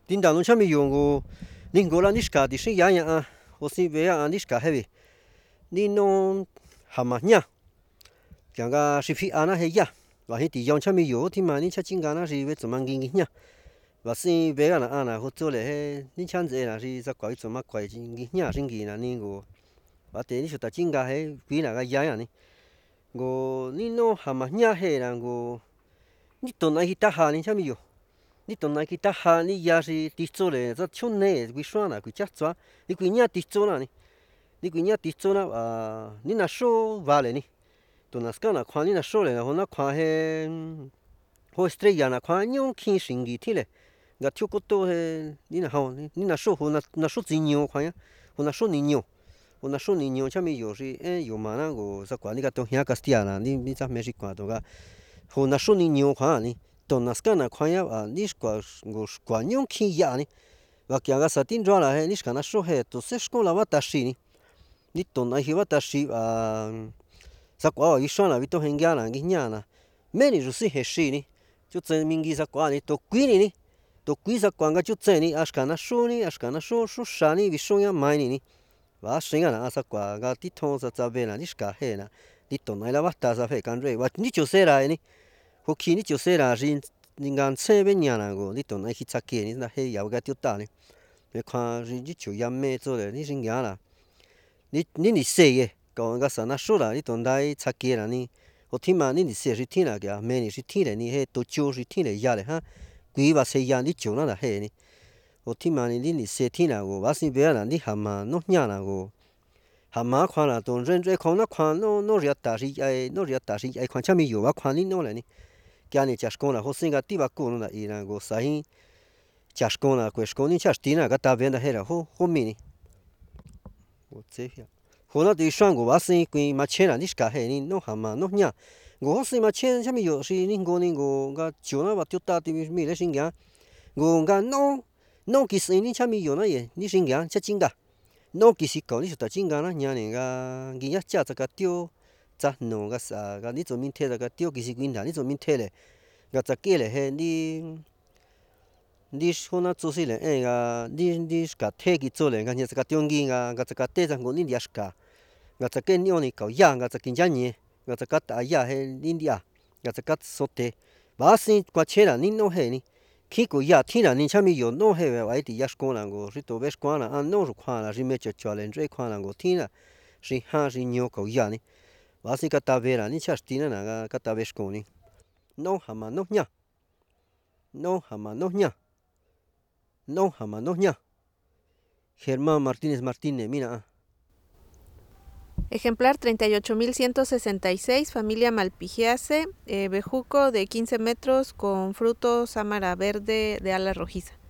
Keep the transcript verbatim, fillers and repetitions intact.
tin đào nó chăm mi dùng go nín go là nín cả thì sinh giá nhá hồ si về à nín cả hay nín nó hàm mà nhá chẳng ga si phi ana hay ya và hay thì dòng chăm mi dùng thì mà nín chắc chính cái nó si về tụi mang kinh nhá và si về à là ana hồ chỗ này nín chăn dễ là si sao quậy tụi mang quậy chính nhá chính cái là nín go và thế nín chút chính cái hay quý là cái giá à nín go nín nó hàm mà nhá hay là go nín tuần này ta hà nín chăm mi dùng ni tuần này kita ha ni ya si ticho le za chun ne quy xoa na quy chắc xóa ni quy nhá ticho na ni ni quy nhá ticho na à ni na show vale ni tuần nào ska na khoan ni na show le na hona khoan he ho estrella na khoan nhung khi sinh gì thế le ga chu ko to he ni na hao ni na show hona na show zinyo khoan ya hona show ni nyo hona show ni nyo cha mi yo si e yo ma na go sa kwa ni ga to hia castiana ni ni cha mexico to ga hona show ni nyo khoan ni tuần nào ska na khoan ya à ni squa go squa nhung khi ya ni và kia ga sa tin ra là he ni ska na show he to se squa la va ta shi ni ni tuần này hi va ta shi à sa quả ở xoan là vi to hen ga na gi nya na me ni ru si he shi ni chu chen min gi sa quả ni to quy ni ni to quy sa quả ga chu chen ni a ska na show ni a ska na show show sha ni vi show ya mai ni ni và sinh na sa quả ga ti thong sa cha ve na ni ska he na ni tuần này là va ta sa fe kan re và ni chu se ra ni hồ khi ni chỗ xe là gì những ngàn xe bên nhà nào go ni tuần này khi chắc kia ni là hay giàu cái tiêu ta ni để khoa gì chỉ chủ yam mê cho đấy ni sinh nhà là ni ni ni xe ye còn cái sản xuất là ni tuần này chắc kia là ni hồ thì mà ni ni xe gì thiên là cái mê ni gì thiên là ni hay tổ chức gì thiên là ya đấy ha quý và xe ya ni chỗ nó là hay ni hồ thì mà ni ni xe thiên là go và sinh về là ni hàm mà nó nhà là go hàm mà khoa là tuần rồi rồi không nó khoa nó nó riết ta gì ai nó riết ta gì ai khoa chăm mi yêu và khoa ni nó là ni cái này chắc con là hồ sinh cái tiba con là ý là go sai chắc con là quest con ni chắc tin là cái ta về là hết là hồ hồ mi hồ chế hi hồ nó đi sang go bác sĩ quy mà chơi là nít cả hết ni nó hàm mà nó nhá go hồ sinh mà chơi chăm yêu si ni go ni go cái chiều nó bắt tiêu ta thì mi lấy sinh cái go cái nó nó cái gì ni chăm yêu nó ye ni sinh cái chắc chính cả nó cái gì có ni chút chính cái nó nhà này cái cái nhát chả cái tiêu cha no ga sa ga ni zo min the ga tio ki si gwin da ni zo min the le ga cha ke le he ni ni shona zo si le e ga ni ni ska the ki zo le ga ni ga tio ngi ga ga cha ka te za ngo ni dia ska ga cha ke ni oni ka ya ga cha kin ja ni ga cha ka ta ya he ni dia ga cha ka so te ba si kwa che la ni no he ni khi ko ya thi la ni cha mi yo no he wa ti ya sko la go ri to ve sko la an no ru kwa la ri me che cho le re kwa la go thi la si ha si nyo ko ya ni và sinh cái ta về là ní chắc tin là cái cái ta về school ní no hàm mà no nhá no hàm mà no nhá no hàm mà no nhá Germán Martínez Martínez mira Ejemplar treinta y ocho mil ciento sesenta y seis, familia Malpighiaceae, eh, bejuco de quince metros con fruto sámara verde de ala rojiza.